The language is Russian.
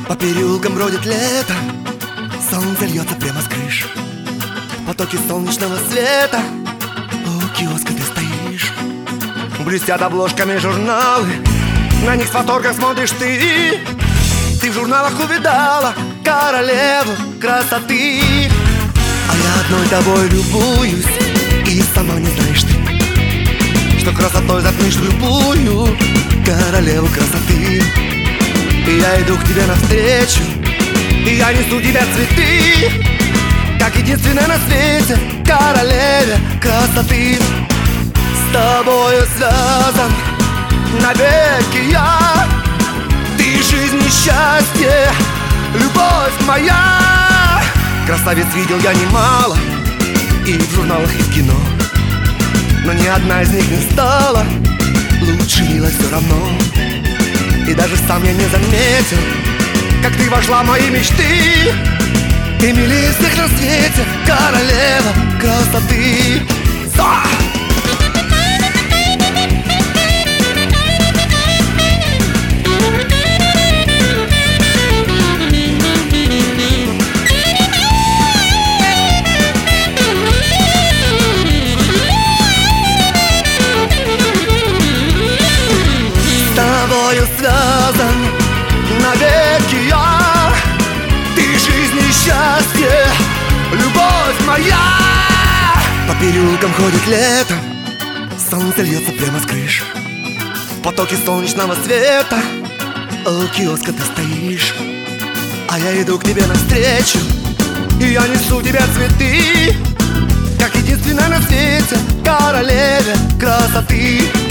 По переулкам бродит лето, солнце льется прямо с крыш. Потоки солнечного света, у киоска ты стоишь. Блестят обложками журналы, на них с восторгом смотришь ты. Ты в журналах увидала королеву красоты. А я одной тобой любуюсь, и сама не знаешь ты, что красотой затмишь любую королеву красоты. И я иду к тебе навстречу, и я несу тебе цветы, как единственная на свете королеве красоты. С тобою связан навеки я, ты жизнь и счастье, любовь моя. Красавиц видел я немало, и в журналах, и в кино, но ни одна из них не стала лучше, мило, все равно. И даже сам я не заметил, как ты вошла в мои мечты. Ты милее всех на свете, королева красоты. С тобою связан навеки я, ты жизнь и счастье, любовь моя. По переулкам ходит лето, солнце льется прямо с крыш. Потоки солнечного света, у киоска ты стоишь. А я иду к тебе навстречу, и я несу тебе цветы, как единственная на свете королеве красоты.